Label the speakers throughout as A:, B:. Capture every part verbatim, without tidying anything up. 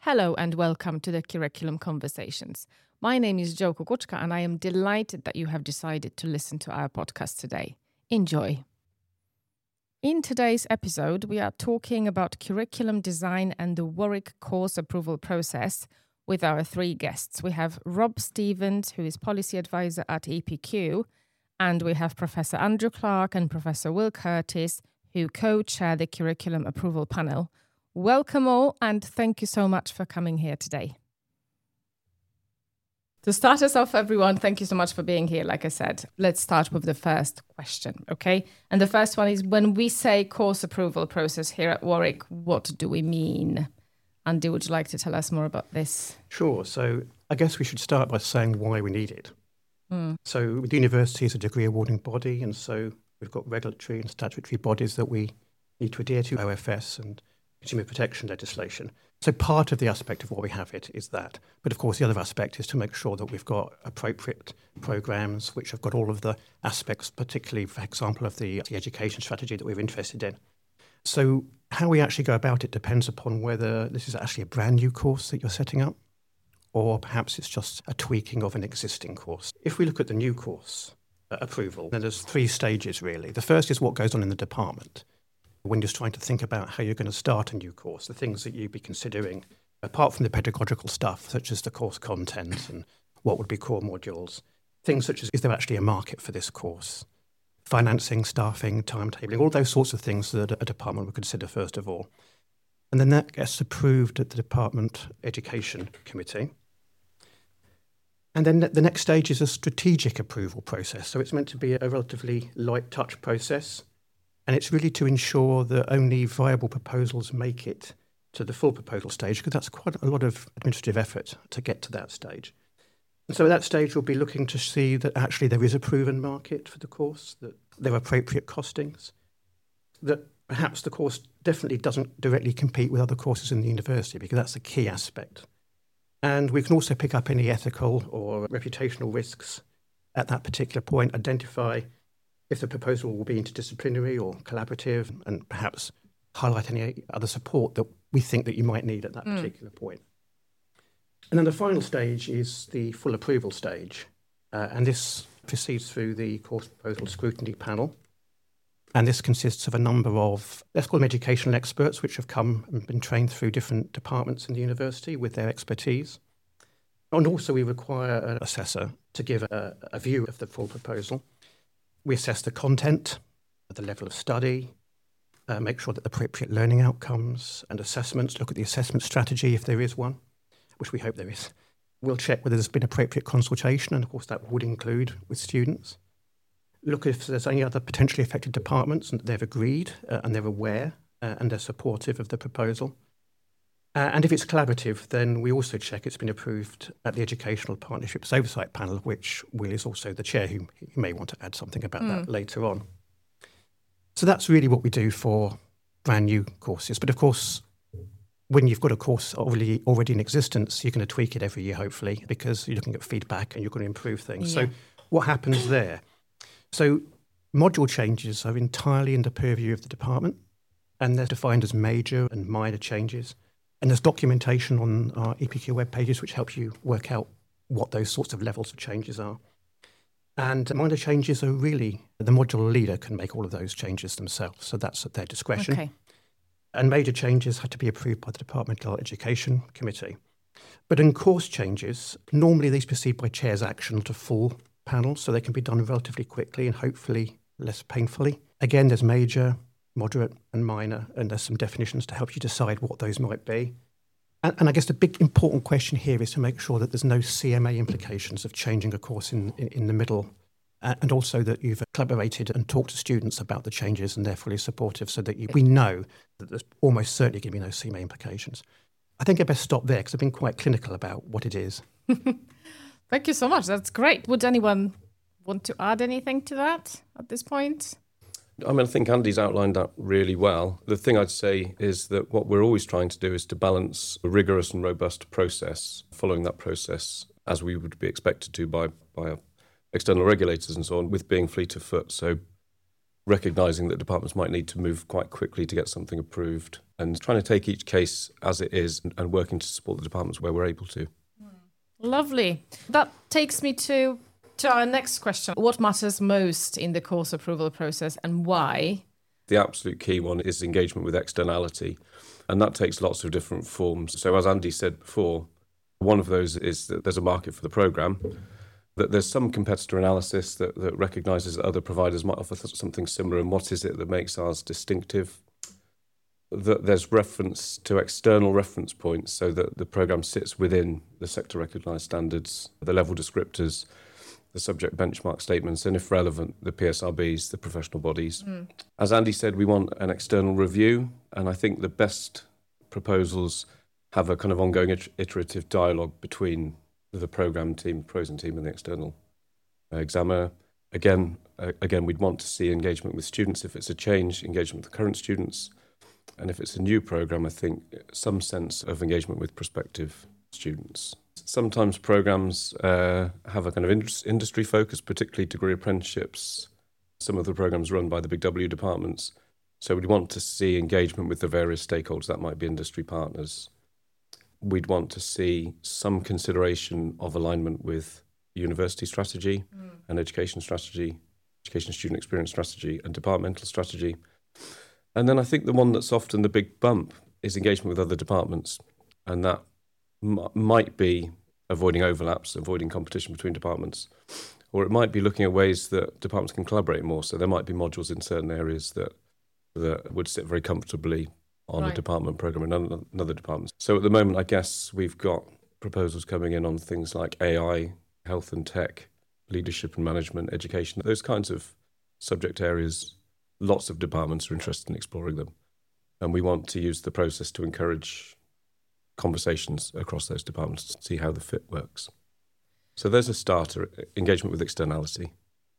A: Hello and welcome to the Curriculum Conversations. My name is Jo Kukuczka and I am delighted that you have decided to listen to our podcast today. Enjoy. In today's episode, we are talking about curriculum design and the Warwick course approval process with our three guests. We have Rob Stevens, who is policy advisor at E P Q, and we have Professor Andrew Clark and Professor Will Curtis, who co-chair the curriculum approval panel. Welcome all, and thank you so much for coming here today. To start us off, everyone, thank you so much for being here. Like I said, let's start with the first question, okay? And the first one is, when we say course approval process here at Warwick, what do we mean? Andy, would you like to tell us more about this?
B: Sure. So I guess we should start by saying why we need it. Mm. So the university is a degree awarding body, and so we've got regulatory and statutory bodies that we need to adhere to, O F S and consumer protection legislation. So part of the aspect of why we have it is that. But of course, the other aspect is to make sure that we've got appropriate programmes which have got all of the aspects, particularly, for example, of the, the education strategy that we're interested in. So how we actually go about it depends upon whether this is actually a brand new course that you're setting up, or perhaps it's just a tweaking of an existing course. If we look at the new course uh, approval, then there's three stages really. The first is what goes on in the department when you're trying to think about how you're going to start a new course, the things that you'd be considering, apart from the pedagogical stuff, such as the course content and what would be core modules, things such as, is there actually a market for this course? Financing, staffing, timetabling, all those sorts of things that a department would consider first of all. And then that gets approved at the Department Education Committee. And then the next stage is a strategic approval process. So it's meant to be a relatively light touch process. And it's really to ensure that only viable proposals make it to the full proposal stage, because that's quite a lot of administrative effort to get to that stage. And so at that stage, we'll be looking to see that actually there is a proven market for the course, that there are appropriate costings, that perhaps the course definitely doesn't directly compete with other courses in the university, because that's a key aspect. And we can also pick up any ethical or reputational risks at that particular point, identify if the proposal will be interdisciplinary or collaborative, and perhaps highlight any other support that we think that you might need at that mm. particular point. And then the final stage is the full approval stage. Uh, and this proceeds through the course proposal scrutiny panel. And this consists of a number of, let's call them educational experts, which have come and been trained through different departments in the university with their expertise. And also we require an assessor to give a, a view of the full proposal. We assess the content, the level of study, uh, make sure that the appropriate learning outcomes and assessments, look at the assessment strategy if there is one, which we hope there is. We'll check whether there's been appropriate consultation, and of course that would include with students. Look if there's any other potentially affected departments and they've agreed uh, and they're aware uh, and they're supportive of the proposal. Uh, and if it's collaborative, then we also check it's been approved at the Educational Partnerships Oversight Panel, which Will is also the chair, who, who may want to add something about mm. that later on. So that's really what we do for brand new courses. But of course, when you've got a course already, already in existence, you're going to tweak it every year, hopefully, because you're looking at feedback and you're going to improve things. Yeah. So what happens there? So module changes are entirely in the purview of the department, and they're defined as major and minor changes. And there's documentation on our E P Q web pages which helps you work out what those sorts of levels of changes are. And minor changes are really, the module leader can make all of those changes themselves, so that's at their discretion. Okay. And major changes have to be approved by the Departmental Education Committee. But in course changes, normally these proceed by chair's action to full panels, so they can be done relatively quickly and hopefully less painfully. Again, there's major, moderate and minor, and there's some definitions to help you decide what those might be. And, and I guess the big important question here is to make sure that there's no C M A implications of changing a course in, in, in the middle, uh, and also that you've collaborated and talked to students about the changes and they're fully supportive, so that you, we know that there's almost certainly going to be no C M A implications. I think I best stop there because I've been quite clinical about what it is.
A: Thank you so much. That's great. Would anyone want to add anything to that at this point?
C: I mean, I think Andy's outlined that really well. The thing I'd say is that what we're always trying to do is to balance a rigorous and robust process, following that process as we would be expected to by, by external regulators and so on, with being fleet of foot. So recognising that departments might need to move quite quickly to get something approved, and trying to take each case as it is and, and working to support the departments where we're able to.
A: Lovely. That takes me to, to our next question. What matters most in the course approval process and why?
C: The absolute key one is engagement with externality, and that takes lots of different forms. So as Andy said before, one of those is that there's a market for the programme, that there's some competitor analysis that, that recognises that other providers might offer th- something similar, and what is it that makes ours distinctive. That there's reference to external reference points so that the programme sits within the sector recognised standards, the level descriptors, the subject benchmark statements, and if relevant, the P S R Bs, the professional bodies. Mm. As Andy said, we want an external review, and I think the best proposals have a kind of ongoing iter- iterative dialogue between the programme team, PROSEN team, and the external uh, examiner. Again, uh, again, we'd want to see engagement with students if it's a change, engagement with the current students, and if it's a new programme, I think some sense of engagement with prospective students. Sometimes programmes uh, have a kind of indus- industry focus, particularly degree apprenticeships. Some of the programmes run by the big W departments. So we'd want to see engagement with the various stakeholders. That might be industry partners. We'd want to see some consideration of alignment with university strategy mm. and education strategy, education student experience strategy and departmental strategy. And then I think the one that's often the big bump is engagement with other departments. And that m- might be avoiding overlaps, avoiding competition between departments. Or it might be looking at ways that departments can collaborate more. So there might be modules in certain areas that that would sit very comfortably on right. a department programme in another department. So at the moment, I guess we've got proposals coming in on things like A I, health and tech, leadership and management, education, those kinds of subject areas. Lots of departments are interested in exploring them. And we want to use the process to encourage conversations across those departments to see how the fit works. So there's a starter, engagement with externality.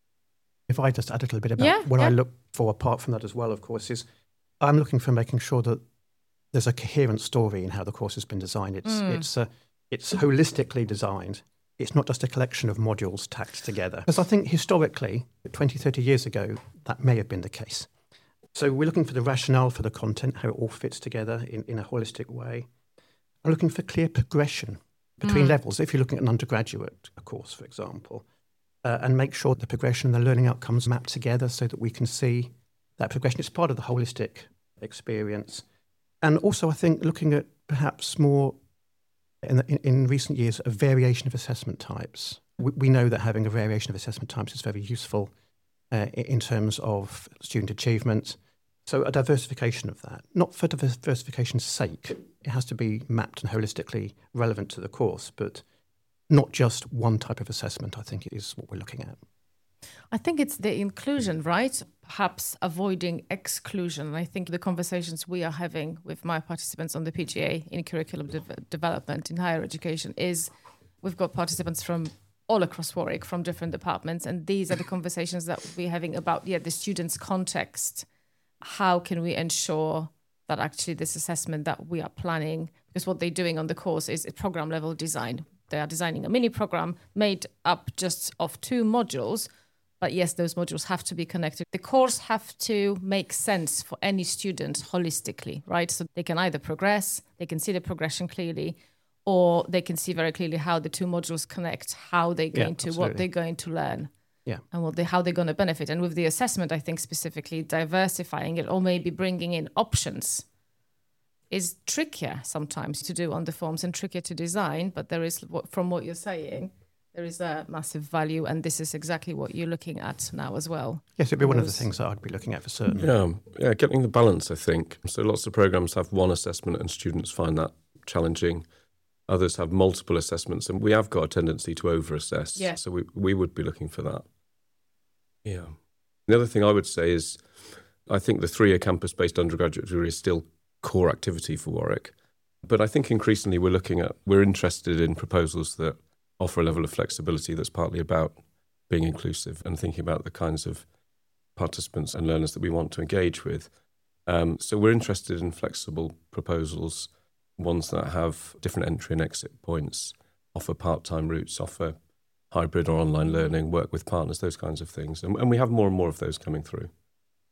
B: If I just add a little bit about
A: yeah,
B: what
A: yeah.
B: I look for apart from that as well, of course, is I'm looking for making sure that there's a coherent story in how the course has been designed. It's mm. it's uh, it's holistically designed. It's not just a collection of modules tacked together. Because I think historically, twenty, thirty years ago, that may have been the case. So we're looking for the rationale for the content, how it all fits together in, in a holistic way. I'm looking for clear progression between mm. levels. If you're looking at an undergraduate course, for example, uh, and make sure the progression and the learning outcomes map together so that we can see that progression. It's part of the holistic experience. And also, I think, looking at perhaps more, in, the, in, in recent years, a variation of assessment types. We, we know that having a variation of assessment types is very useful uh, in terms of student achievement. So a diversification of that, not for diversification's sake. It has to be mapped and holistically relevant to the course, but not just one type of assessment, I think, is what we're looking at.
A: I think it's the inclusion, right? Perhaps avoiding exclusion. I think the conversations we are having with my participants on the P G A in curriculum de- development in higher education is we've got participants from all across Warwick, from different departments, and these are the conversations that we're having about, yeah, the students' context. How can we ensure that actually this assessment that we are planning, because what they're doing on the course is program level design. They are designing a mini program made up just of two modules. But yes, those modules have to be connected. The course have to make sense for any student holistically, right? So they can either progress, they can see the progression clearly, or they can see very clearly how the two modules connect, how they're going
B: yeah,
A: to, what they're going to learn,
B: yeah,
A: and what they, how they're going to benefit. And with the assessment, I think specifically diversifying it or maybe bringing in options is trickier sometimes to do on the forms and trickier to design. But there is, from what you're saying, there is a massive value, and this is exactly what you're looking at now as well.
B: Yes, it'd be one of the things that I'd be looking at for certain.
C: Yeah, yeah, getting the balance, I think. So lots of programs have one assessment and students find that challenging. Others have multiple assessments, and we have got a tendency to over-assess.
A: Yeah.
C: So we, we would be looking for that. Yeah. The other thing I would say is I think the three-year campus-based undergraduate degree is still core activity for Warwick. But I think increasingly we're looking at, we're interested in proposals that offer a level of flexibility that's partly about being inclusive and thinking about the kinds of participants and learners that we want to engage with. Um, so we're interested in flexible proposals, ones that have different entry and exit points, offer part-time routes, offer hybrid or online learning, work with partners, those kinds of things. And, and we have more and more of those coming through.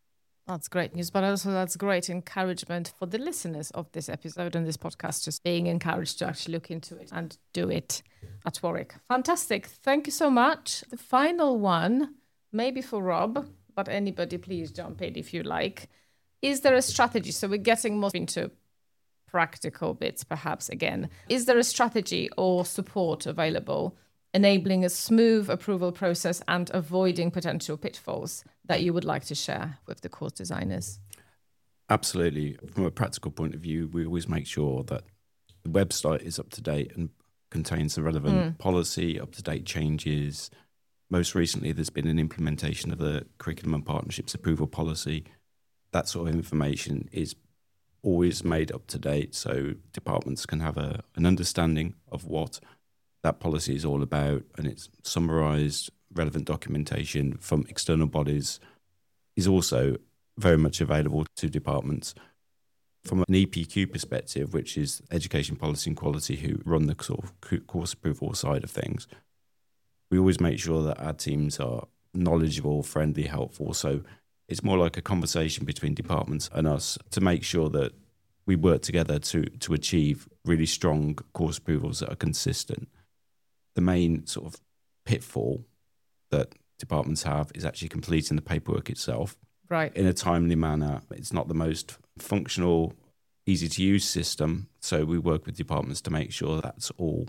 A: That's great news, but also that's great encouragement for the listeners of this episode and this podcast, just being encouraged to actually look into it and do it at Warwick. Fantastic. Thank you so much. The final one, maybe for Rob, but anybody please jump in if you like. Is there a strategy? So we're getting more into practical bits perhaps again. Is there a strategy or support available enabling a smooth approval process and avoiding potential pitfalls that you would like to share with the course designers?
D: Absolutely. From a practical point of view, we always make sure that the website is up to date and contains the relevant mm. policy, up-to-date changes. Most recently, there's been an implementation of the Curriculum and Partnerships Approval Policy. That sort of information is always made up to date, so departments can have a, an understanding of what that policy is all about, and it's summarised. Relevant documentation from external bodies is also very much available to departments. From an E P Q perspective, which is Education Policy and Quality, who run the sort of course approval side of things, we always make sure that our teams are knowledgeable, friendly, helpful. So it's more like a conversation between departments and us to make sure that we work together to to achieve really strong course approvals that are consistent. The main sort of pitfall that departments have is actually completing the paperwork itself
A: right
D: in a timely manner. It's not the most functional, easy to use system, so we work with departments to make sure that's all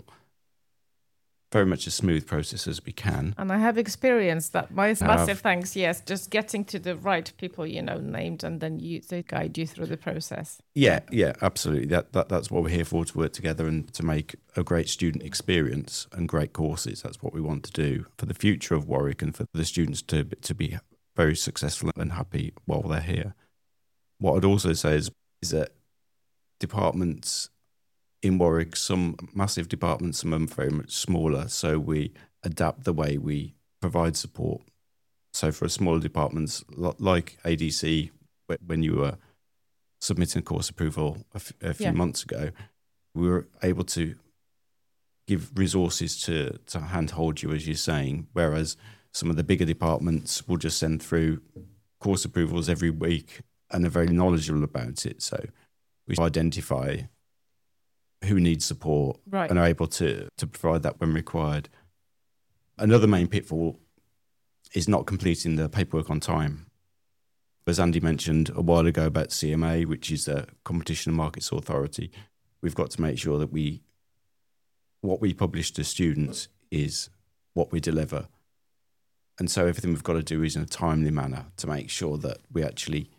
D: very much as smooth process as we can.
A: And I have experienced that. My massive thanks, yes, just getting to the right people, you know, named, and then you, they guide you through the process.
D: Yeah, yeah, absolutely. That, that That's what we're here for, to work together and to make a great student experience and great courses. That's what we want to do for the future of Warwick and for the students to, to be very successful and happy while they're here. What I'd also say is, is that departments in Warwick, some massive departments, some are very much smaller, so we adapt the way we provide support. So for smaller departments, like A D C, when you were submitting course approval a, f- a few yeah. months ago, we were able to give resources to, to handhold you, as you're saying, whereas some of the bigger departments will just send through course approvals every week and are very knowledgeable about it. So we identify who needs support
A: right.
D: and are able to, to provide that when required. Another main pitfall is not completing the paperwork on time. As Andy mentioned a while ago about C M A, which is the Competition and Markets Authority, we've got to make sure that we, what we publish to students is what we deliver. And so everything we've got to do is in a timely manner to make sure that we actually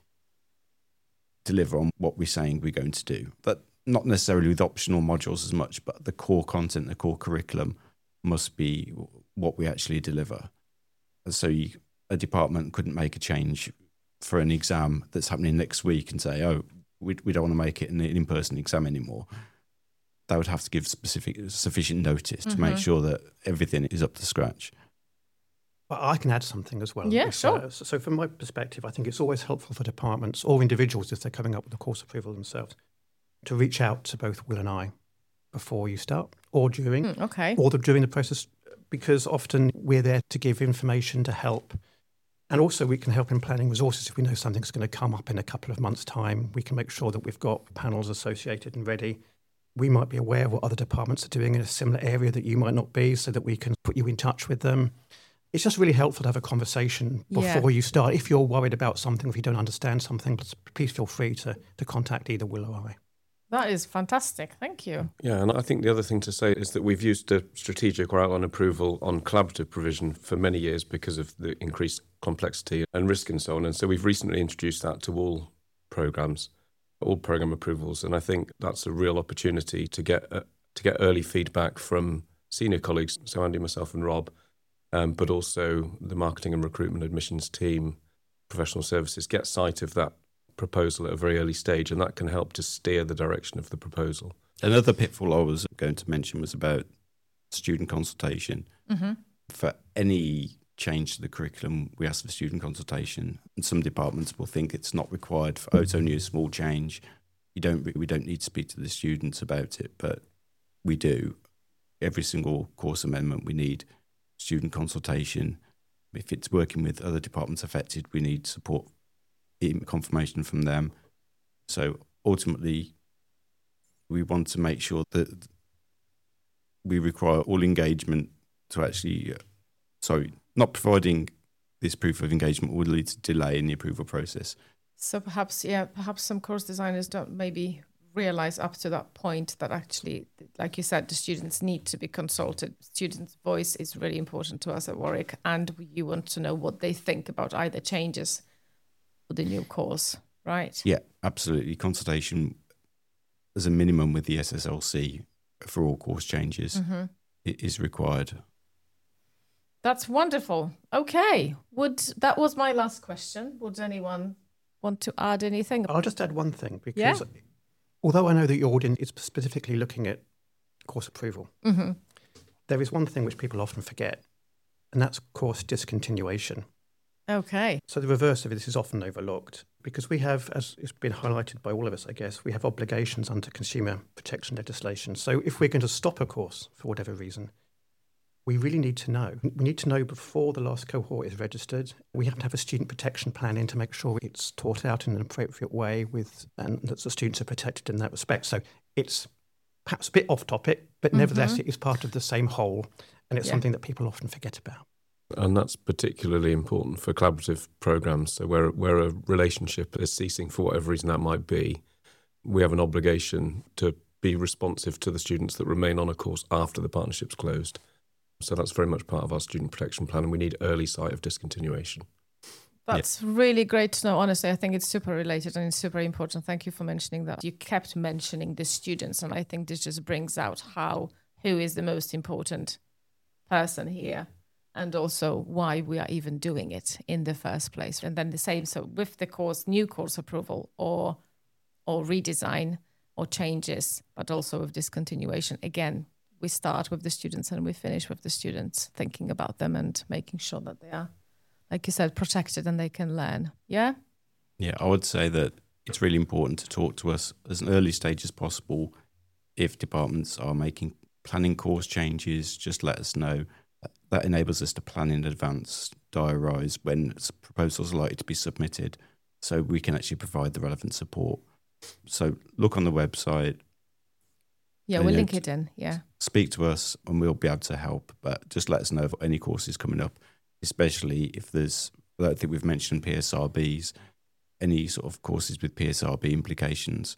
D: deliver on what we're saying we're going to do. But not necessarily with optional modules as much, but the core content, the core curriculum must be what we actually deliver. So you, a department couldn't make a change for an exam that's happening next week and say, oh, we, we don't want to make it an in-person exam anymore. They would have to give specific sufficient notice mm-hmm. to make sure that everything is up to scratch.
B: Well, I can add something as well.
A: Yeah,
B: it's,
A: sure.
B: Uh, so, so from my perspective, I think it's always helpful for departments or individuals, if they're coming up with a course approval themselves, to reach out to both Will and I before you start or during,
A: mm, okay.
B: or the, during the process, because often we're there to give information to help. And also we can help in planning resources. If we know something's going to come up in a couple of months' time, we can make sure that we've got panels associated and ready. We might be aware of what other departments are doing in a similar area that you might not be, so that we can put you in touch with them. It's just really helpful to have a conversation before yeah. you start. If you're worried about something, if you don't understand something, please feel free to, to contact either Will or I.
A: That is fantastic. Thank you.
C: Yeah, and I think the other thing to say is that we've used a strategic or outline approval on collaborative provision for many years because of the increased complexity and risk and so on. And so we've recently introduced that to all programmes, all programme approvals. And I think that's a real opportunity to get uh, to get early feedback from senior colleagues, so Andy, myself and Rob, um, but also the marketing and recruitment admissions team, professional services, get sight of that proposal at a very early stage, and that can help to steer the direction of the proposal.
D: Another pitfall I was going to mention was about student consultation. Mm-hmm. For any change to the curriculum, we ask for student consultation, and some departments will think it's not required. For, oh, it's only a small change. You don't. We don't need to speak to the students about it, but we do. Every single course amendment, we need student consultation. If it's working with other departments affected, we need support confirmation from them. So ultimately, we want to make sure that we require all engagement to actually, uh, sorry, not providing this proof of engagement would lead to delay in the approval process.
A: So perhaps, yeah, perhaps some course designers don't maybe realize up to that point that actually, like you said, the students need to be consulted. Students' voice is really important to us at Warwick, and you want to know what they think about either changes or the new course, right?
D: Yeah, absolutely. Consultation as a minimum with the S S L C for all course changes mm-hmm. is required.
A: That's wonderful. Okay, would that was my last question. Would anyone want to add anything?
B: I'll just add one thing, because
A: yeah?
B: although I know that your audience is specifically looking at course approval, mm-hmm. there is one thing which people often forget, and that's course discontinuation.
A: Okay.
B: So the reverse of this is often overlooked, because we have, as it's been highlighted by all of us, I guess, we have obligations under consumer protection legislation. So if we're going to stop a course for whatever reason, we really need to know. We need to know before the last cohort is registered. We have to have a student protection plan in to make sure it's taught out in an appropriate way with, and that the students are protected in that respect. So it's perhaps a bit off topic, but mm-hmm. nevertheless it is part of the same whole, and it's yeah. something that people often forget about.
C: And that's particularly important for collaborative programs. So where where a relationship is ceasing for whatever reason that might be, we have an obligation to be responsive to the students that remain on a course after the partnership's closed. So that's very much part of our student protection plan, and we need early sight of discontinuation.
A: That's yeah. really great to know. Honestly, I think it's super related and it's super important. Thank you for mentioning that. You kept mentioning the students, and I think this just brings out how who is the most important person here, and also why we are even doing it in the first place. And then the same, so with the course, new course approval or or redesign or changes, but also with discontinuation, again, we start with the students and we finish with the students, thinking about them and making sure that they are, like you said, protected and they can learn. Yeah?
D: Yeah, I would say that it's really important to talk to us as an early stage as possible. If departments are making planning course changes, just let us know. That enables us to plan in advance, diarise when proposals are likely to be submitted, so we can actually provide the relevant support. So look on the website.
A: Yeah, we'll link it in, yeah.
D: Speak to us and we'll be able to help, but just let us know of any courses coming up, especially if there's, I don't think we've mentioned P S R Bs, any sort of courses with P S R B implications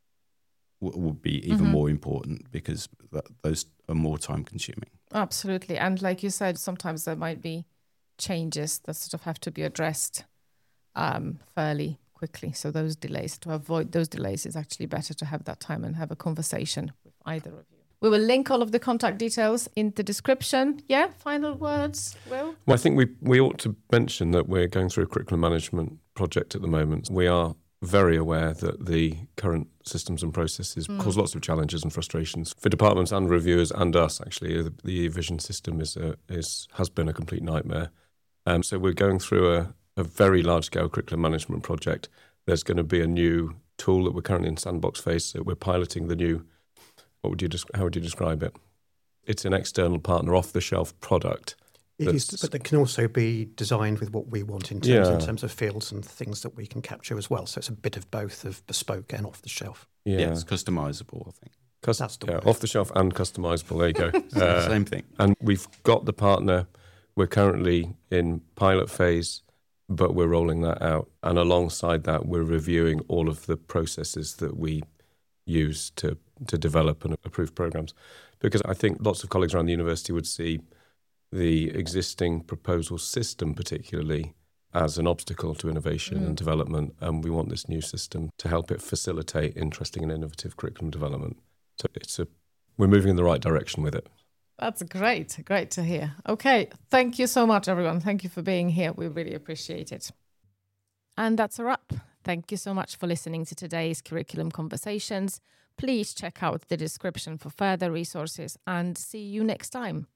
D: w- would be even mm-hmm. more important, because that, those are more time consuming.
A: Absolutely. And like you said, sometimes there might be changes that sort of have to be addressed um, fairly quickly. So those delays, to avoid those delays, is actually better to have that time and have a conversation with either of you. We will link all of the contact details in the description. Yeah, final words, Will?
C: Well, I think we, we ought to mention that we're going through a curriculum management project at the moment. We are very aware that the current systems and processes mm. cause lots of challenges and frustrations for departments and reviewers and us, actually. The, the eVision system is a, is has been a complete nightmare. Um, so we're going through a, a very large-scale curriculum management project. There's going to be a new tool that we're currently in sandbox phase. So we're piloting the new, what would you how would you describe it? It's an external partner, off-the-shelf product.
B: It is, but it can also be designed with what we want in terms, yeah. in terms of fields and things that we can capture as well. So it's a bit of both, of bespoke and off the shelf.
D: Yeah, yeah, it's customizable, I think.
C: Cust- That's the yeah, off the shelf and customizable. There you go. uh,
D: Same thing.
C: And we've got the partner. We're currently in pilot phase, but we're rolling that out. And alongside that, we're reviewing all of the processes that we use to to develop and approve programs. Because I think lots of colleagues around the university would see the existing proposal system particularly as an obstacle to innovation mm. and development, and we want this new system to help it facilitate interesting and innovative curriculum development. So it's a we're moving in the right direction with it.
A: That's great. Great to hear. Okay, thank you so much, everyone. Thank you for being here. We really appreciate it. And that's a wrap. Thank you so much for listening to today's Curriculum Conversations. Please check out the description for further resources and see you next time.